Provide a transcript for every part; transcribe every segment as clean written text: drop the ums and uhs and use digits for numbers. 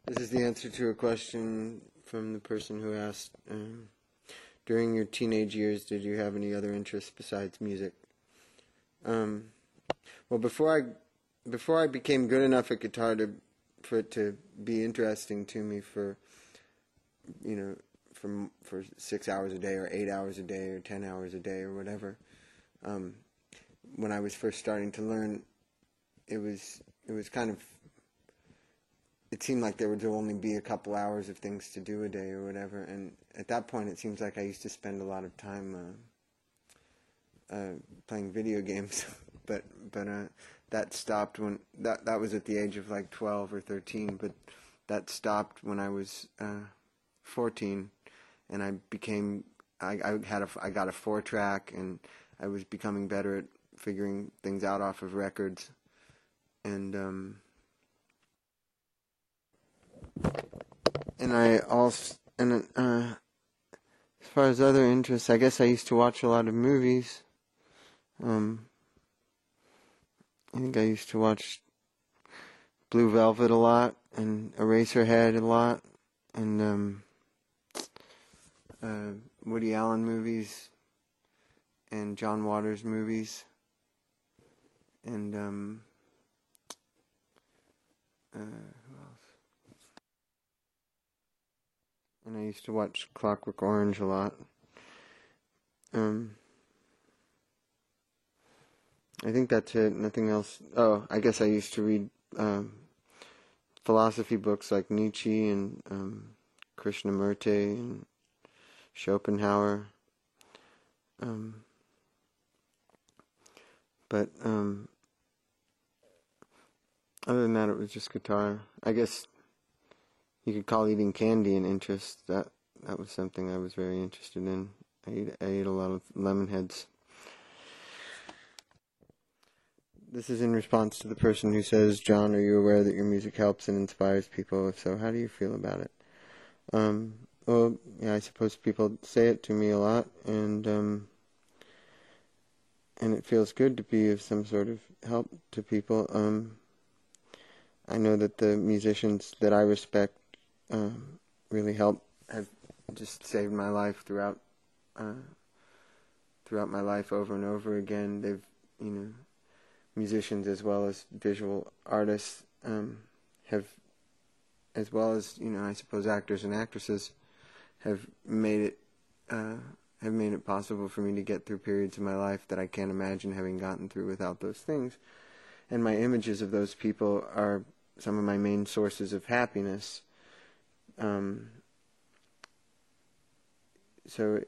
This is the answer to a question from the person who asked, during your teenage years, did you have any other interests besides music? Well, before I became good enough at guitar for it to be interesting to me for 6 hours a day or 8 hours a day or 10 hours a day or whatever, when I was first starting to learn, it was kind of, it seemed like there would only be a couple hours of things to do a day or whatever, and at that point it seems like I used to spend a lot of time playing video games, but that stopped when that was at the age of like 12 or 13, but that stopped when I was 14, and I got a 4-track, and I was becoming better at figuring things out off of records, and as far as other interests, I guess I used to watch a lot of movies. I think I used to watch Blue Velvet a lot, and Eraserhead a lot, and Woody Allen movies, and John Waters movies, and who else? And I used to watch Clockwork Orange a lot. I think that's it. Nothing else. Oh, I guess I used to read philosophy books like Nietzsche and Krishnamurti and Schopenhauer. But other than that, it was just guitar. I guess you could call eating candy an interest. That was something I was very interested in. I ate a lot of Lemonheads. This is in response to the person who says, John, are you aware that your music helps and inspires people? If so, how do you feel about it? Well, yeah, I suppose people say it to me a lot, and it feels good to be of some sort of help to people. I know that the musicians that I respect really have just saved my life throughout my life over and over again. They've, musicians as well as visual artists have, as well as I suppose actors and actresses, have made it possible for me to get through periods of my life that I can't imagine having gotten through without those things. And my images of those people are some of my main sources of happiness. So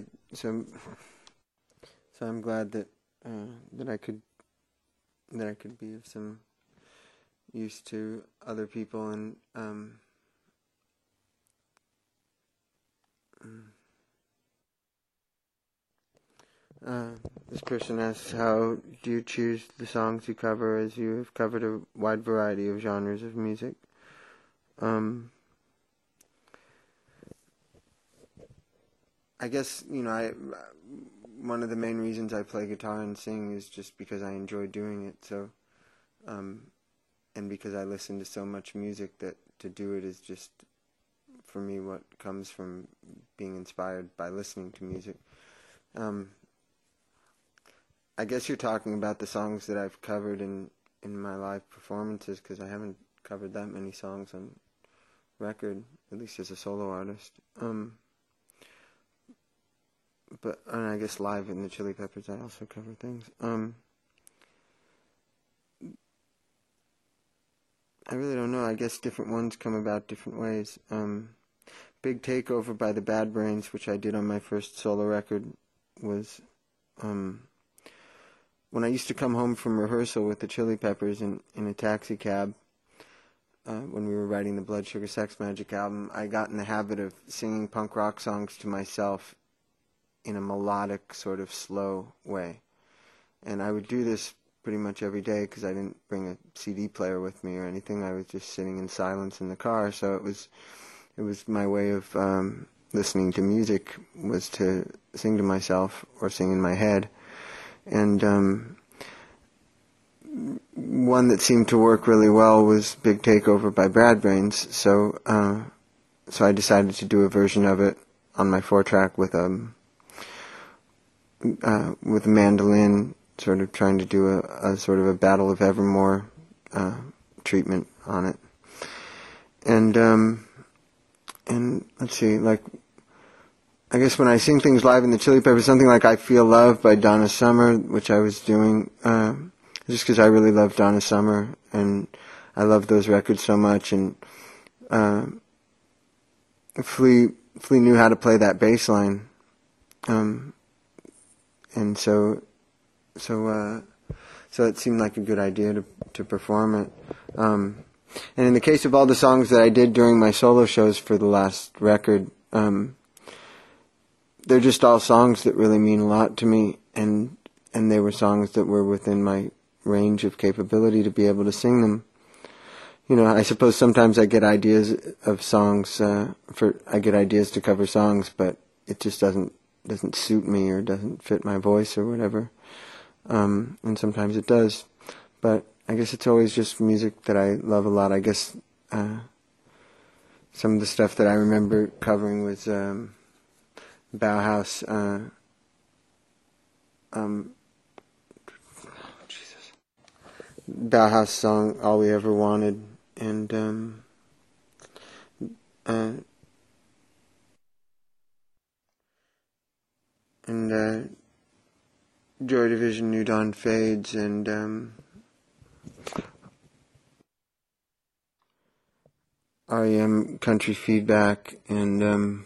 I'm glad that I could be of some use to other people, and this person asks, how do you choose the songs you cover, as you have covered a wide variety of genres of music? I guess, one of the main reasons I play guitar and sing is just because I enjoy doing it, so, and because I listen to so much music that to do it is just, for me, what comes from being inspired by listening to music. I guess you're talking about the songs that I've covered in my live performances, because I haven't covered that many songs on record, at least as a solo artist. And I guess live in the Chili Peppers, I also cover things. I really don't know. I guess different ones come about different ways. Big Takeover by the Bad Brains, which I did on my first solo record, was when I used to come home from rehearsal with the Chili Peppers in a taxi cab, when we were writing the Blood Sugar Sex Magik album, I got in the habit of singing punk rock songs to myself in a melodic, sort of slow way. And I would do this pretty much every day because I didn't bring a CD player with me or anything. I was just sitting in silence in the car, so it was my way of listening to music, was to sing to myself or sing in my head. And one that seemed to work really well was Big Takeover by Brad Brains. So I decided to do a version of it on my 4-track with a mandolin, sort of trying to do a sort of a Battle of Evermore treatment on it. And let's see, like, I guess when I sing things live in the Chili Peppers, something like I Feel Love by Donna Summer, which I was doing just because I really love Donna Summer, and I love those records so much, and Flea knew how to play that bass line, and so it seemed like a good idea to perform it. And in the case of all the songs that I did during my solo shows for the last record, they're just all songs that really mean a lot to me, and they were songs that were within my range of capability to be able to sing them. You know, I suppose sometimes I get ideas of songs I get ideas to cover songs, but it just doesn't suit me or doesn't fit my voice or whatever. And sometimes it does, but I guess it's always just music that I love a lot. I guess some of the stuff that I remember covering was Bauhaus. Bauhaus song "All We Ever Wanted," and Joy Division, New Dawn Fades, and REM Country Feedback, and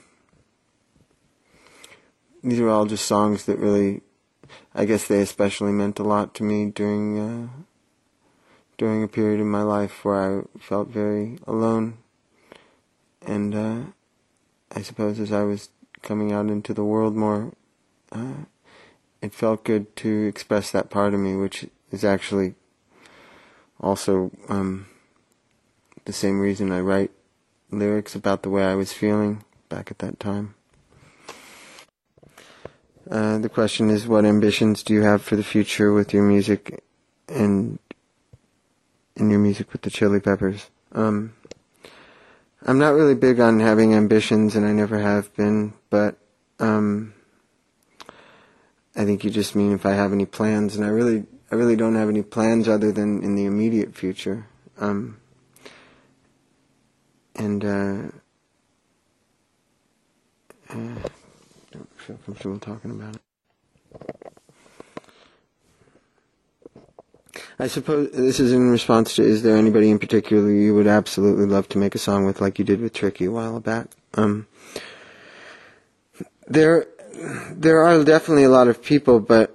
these are all just songs that really, I guess they especially meant a lot to me during a period in my life where I felt very alone, and I suppose as I was coming out into the world more, it felt good to express that part of me, which is actually also the same reason I write lyrics about the way I was feeling back at that time. The question is, what ambitions do you have for the future with your music and in your music with the Chili Peppers? I'm not really big on having ambitions, and I never have been, but I think you just mean if I have any plans, and I really don't have any plans other than in the immediate future. Don't feel comfortable talking about it. I suppose this is in response to, is there anybody in particular you would absolutely love to make a song with, like you did with Tricky a while back? There are definitely a lot of people, but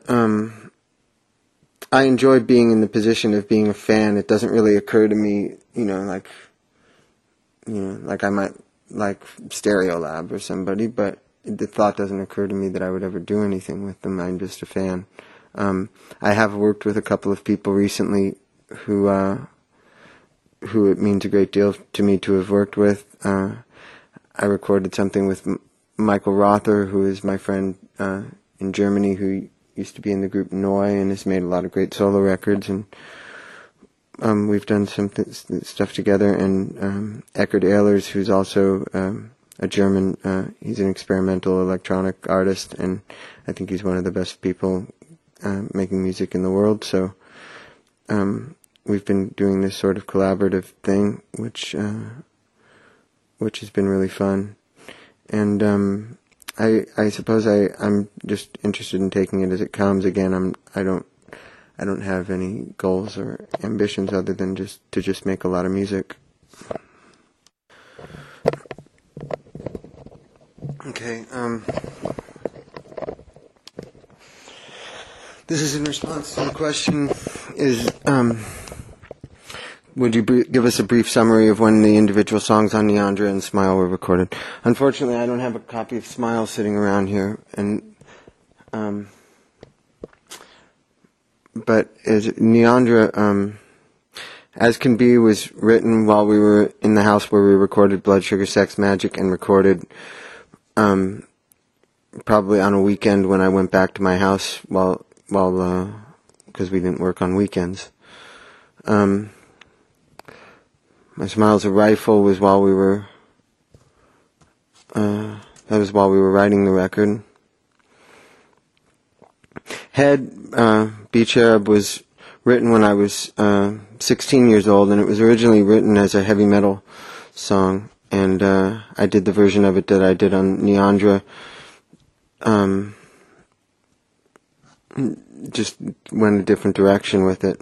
I enjoy being in the position of being a fan. It doesn't really occur to me, like I might like Stereolab or somebody, but the thought doesn't occur to me that I would ever do anything with them. I'm just a fan. I have worked with a couple of people recently who it means a great deal to me to have worked with. I recorded something with Michael Rother, who is my friend in Germany, who used to be in the group Neu and has made a lot of great solo records, and we've done some stuff together. And Eckhard Ehlers, who's also a German, he's an experimental electronic artist, and I think he's one of the best people making music in the world. So we've been doing this sort of collaborative thing, which has been really fun. And I suppose I'm just interested in taking it as it comes. Again, I don't have any goals or ambitions other than just make a lot of music. Okay. This is in response to the question: would you give us a brief summary of when the individual songs on Neandra and Smile were recorded? Unfortunately, I don't have a copy of Smile sitting around here, and but as Neandra, As Can Be was written while we were in the house where we recorded Blood Sugar Sex Magik, and recorded probably on a weekend when I went back to my house while because we didn't work on weekends. My Smile's a Rifle was while we were, that was while we were writing the record. Head, Beach Arab was written when I was 16 years old, and it was originally written as a heavy metal song, and I did the version of it that I did on Neandra. Just went a different direction with it.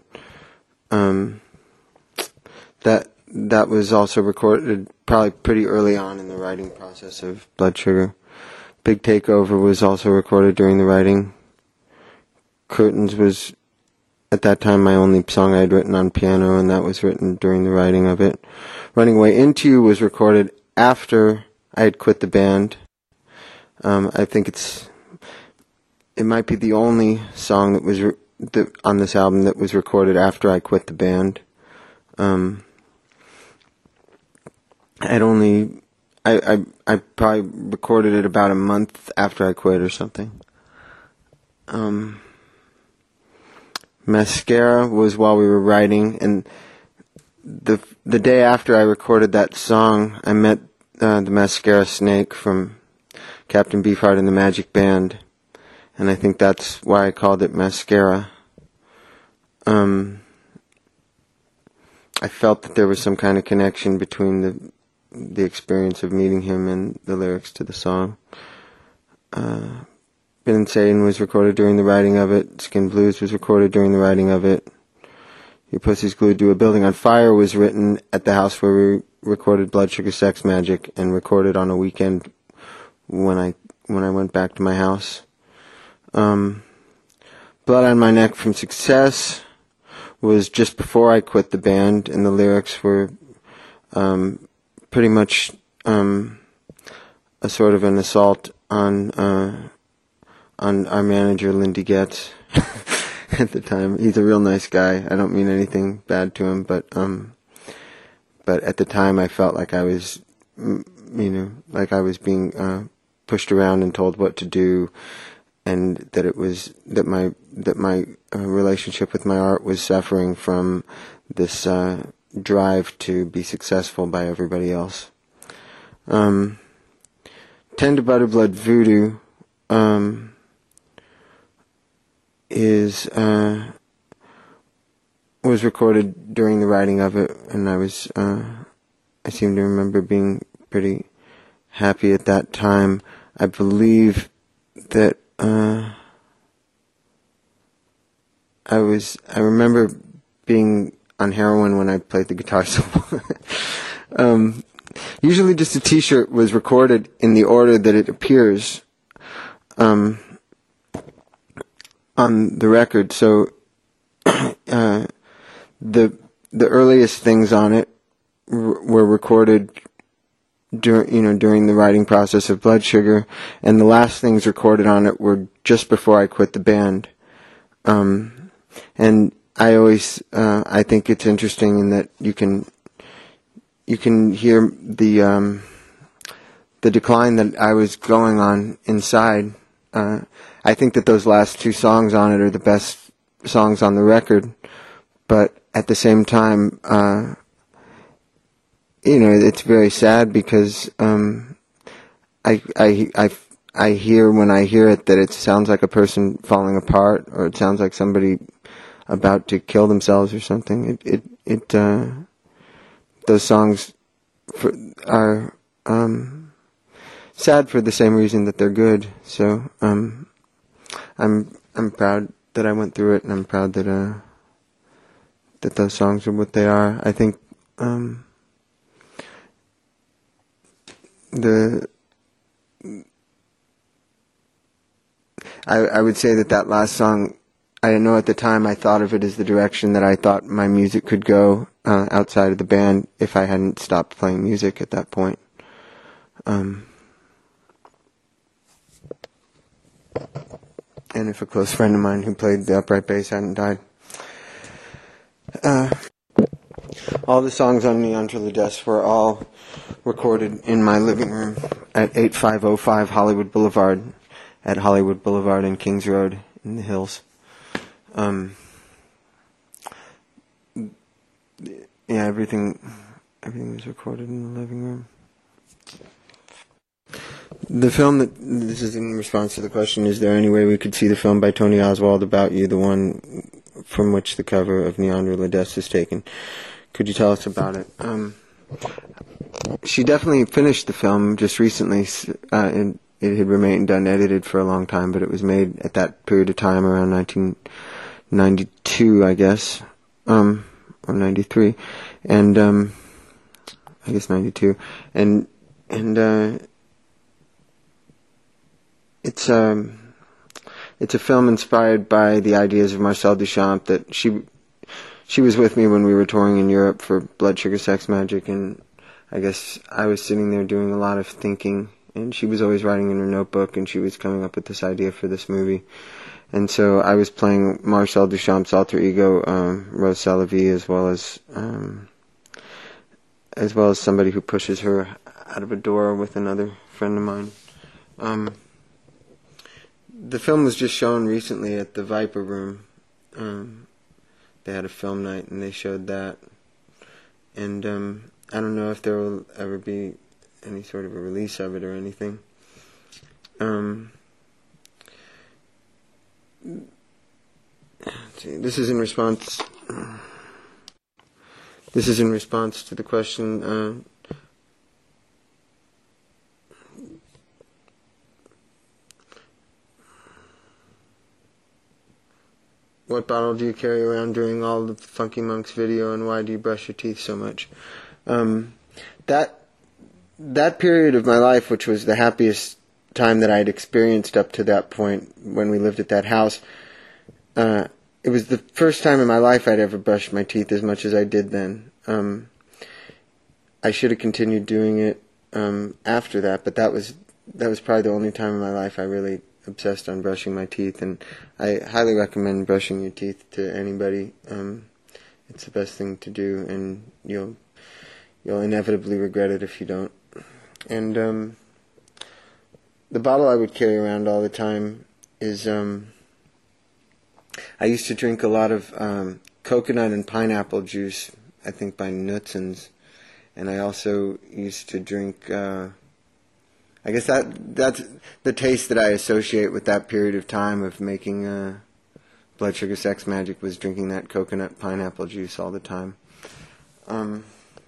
That was also recorded probably pretty early on in the writing process of Blood Sugar. Big Takeover was also recorded during the writing. Curtains was at that time my only song I had written on piano, and that was written during the writing of it. Running Away Into You was recorded after I had quit the band. I think it might be the only song that was on this album that was recorded after I quit the band. I probably recorded it about a month after I quit or something. Mascara was while we were writing, and the day after I recorded that song, I met the Mascara Snake from Captain Beefheart and the Magic Band, and I think that's why I called it Mascara. I felt that there was some kind of connection between the experience of meeting him and the lyrics to the song. Been Insane was recorded during the writing of it. Skin Blues was recorded during the writing of it. Your Pussy's Glued to a Building on Fire was written at the house where we recorded Blood Sugar Sex Magik, and recorded on a weekend when I went back to my house. Blood on My Neck from Success was just before I quit the band, and the lyrics were pretty much a sort of an assault on our manager, Lindy Getz, at the time. He's a real nice guy. I don't mean anything bad to him, but at the time I felt like I was, like I was being pushed around and told what to do, and that my relationship with my art was suffering from this drive to be successful by everybody else. 10 to Butter Blood Voodoo was recorded during the writing of it, and I seem to remember being pretty happy at that time. I believe that I remember being on heroin when I played the guitar solo. Usually just a t-shirt was recorded in the order that it appears on the record, so the earliest things on it were recorded during the writing process of Blood Sugar, and the last things recorded on it were just before I quit the band. And I always I think it's interesting in that you can hear the decline that I was going on inside. I think that those last two songs on it are the best songs on the record, but at the same time, it's very sad because I hear when I hear it that it sounds like a person falling apart, or it sounds like somebody about to kill themselves or something. Those songs are sad for the same reason that they're good. So I'm proud that I went through it, and I'm proud that those songs are what they are. I think I would say that last song, I know at the time I thought of it as the direction that I thought my music could go outside of the band if I hadn't stopped playing music at that point. And if a close friend of mine who played the upright bass hadn't died. All the songs on Neandra La Death were all recorded in my living room at 8505 Hollywood Boulevard, at Hollywood Boulevard and Kings Road in the Hills. yeah, everything was recorded in the living room. The film this is in response to the question, is there any way we could see the film by Tony Oswald about you, the one from which the cover of Neander Ladess is taken? Could you tell us about it? She definitely finished the film just recently, and it had remained unedited for a long time, but it was made at that period of time around 1992, I guess, or 93, and I guess 92, and it's a film inspired by the ideas of Marcel Duchamp. That she was with me when we were touring in Europe for Blood Sugar Sex Magik, and I guess I was sitting there doing a lot of thinking, and she was always writing in her notebook, and she was coming up with this idea for this movie. And so I was playing Marcel Duchamp's alter ego, Rose Salavi, as well as somebody who pushes her out of a door with another friend of mine. The film was just shown recently at the Viper Room. They had a film night and they showed that. And I don't know if there will ever be any sort of a release of it or anything. This is in response. This is in response to the question. What bottle do you carry around during all the Funky Monks video, and why do you brush your teeth so much? That period of my life, which was the happiest time that I'd experienced up to that point when we lived at that house, it was the first time in my life I'd ever brushed my teeth as much as I did then. I should have continued doing it after that, but that was probably the only time in my life I really obsessed on brushing my teeth, and I highly recommend brushing your teeth to anybody. It's the best thing to do, and you'll inevitably regret it if you don't. And the bottle I would carry around all the time is I used to drink a lot of coconut and pineapple juice, I think by Nutzens, and I also used to drink I guess that's the taste that I associate with that period of time of making Blood Sugar Sex Magik, was drinking that coconut pineapple juice all the time. And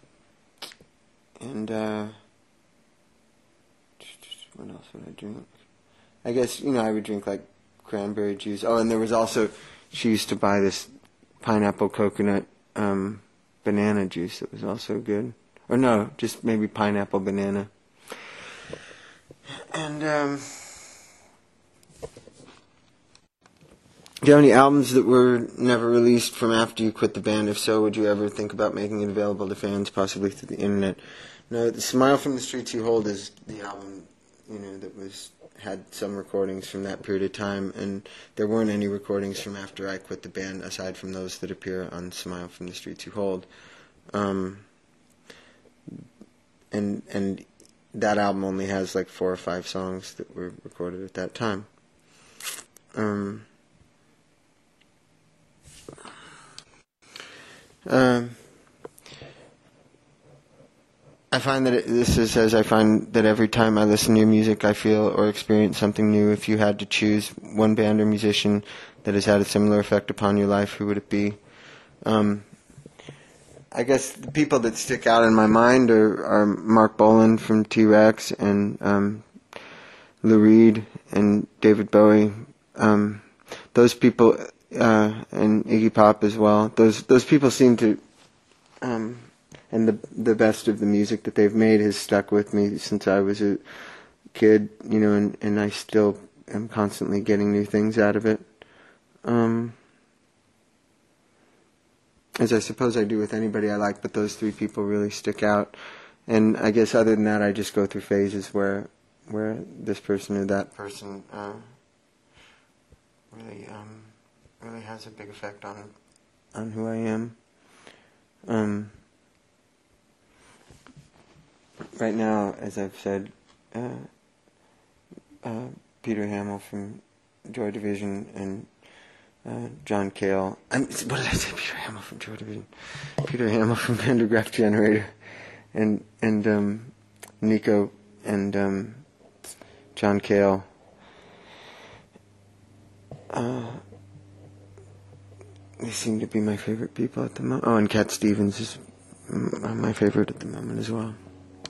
what else would I drink? I guess, I would drink like cranberry juice. Oh, and there was also, she used to buy this pineapple coconut banana juice that was also good. Or no, just maybe pineapple banana. And do you have any albums that were never released from after you quit the band? If so, would you ever think about making it available to fans, possibly through the internet? No, the Smile from the Streets You Hold is the album, that had some recordings from that period of time, and there weren't any recordings from after I quit the band, aside from those that appear on Smile from the Streets You Hold. And that album only has like 4 or 5 songs that were recorded at that time. I find that I find that every time I listen to your music, I feel or experience something new. If you had to choose one band or musician that has had a similar effect upon your life, who would it be? I guess the people that stick out in my mind are Mark Bolan from T-Rex, and Lou Reed and David Bowie. Those people, and Iggy Pop as well. Those people seem to, and the best of the music that they've made has stuck with me since I was a kid, and I still am constantly getting new things out of it. As I suppose I do with anybody I like, but those 3 people really stick out. And I guess other than that, I just go through phases where this person or that person really has a big effect on who I am. Right now, as I've said, Peter Hamill from Joy Division and John Cale. What did I say? Peter Hamill from Joy Division. Peter Hamill from Vandergraaf Generator. And Nico and John Cale. They seem to be my favorite people at the moment. Oh, and Cat Stevens is my favorite at the moment as well.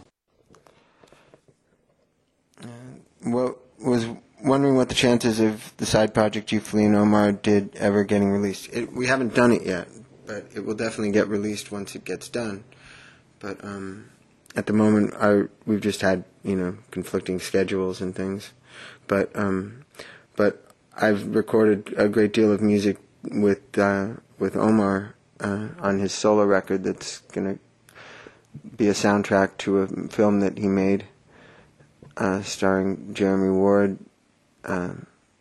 Was wondering what the chances of the side project you, Flea, and Omar did ever getting released. We haven't done it yet, but it will definitely get released once it gets done. But at the moment, we've just had conflicting schedules and things. But I've recorded a great deal of music with Omar on his solo record that's gonna be a soundtrack to a film that he made. Starring Jeremy Ward, and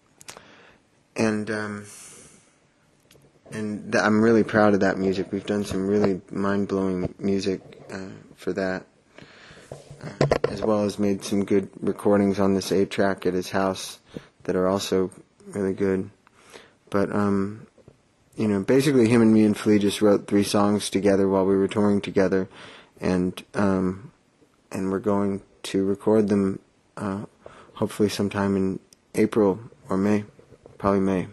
I'm really proud of that music. We've done some really mind-blowing music for that, as well as made some good recordings on this 8-track at his house that are also really good. But basically, him and me and Flea just wrote 3 songs together while we were touring together, and we're going to record them. Hopefully sometime in April or May, probably May.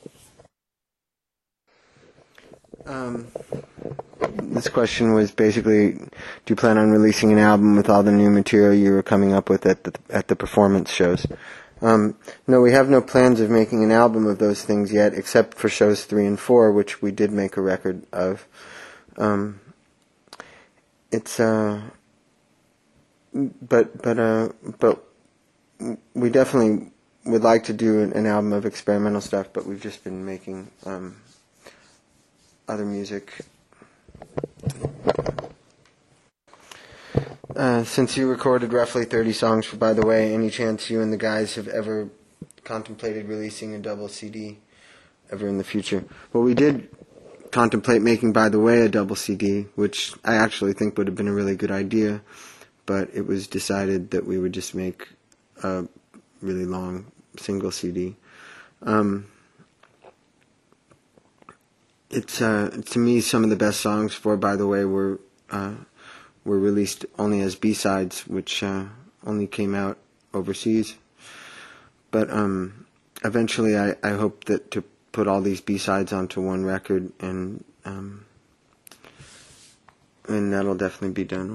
This question was basically, do you plan on releasing an album with all the new material you were coming up with at the performance shows? No, we have no plans of making an album of those things yet, except for shows 3 and 4, which we did make a record of. But we definitely would like to do an album of experimental stuff, but we've just been making other music. Since you recorded roughly 30 songs for By the Way, any chance you and the guys have ever contemplated releasing a double CD ever in the future? Well, we did contemplate making By the Way a double CD, which I actually think would have been a really good idea, but it was decided that we would just make a really long single CD. To me, some of the best songs for By the Way were released only as B-sides, which only came out overseas. But eventually, I hope that to put all these B-sides onto one record, and that'll definitely be done.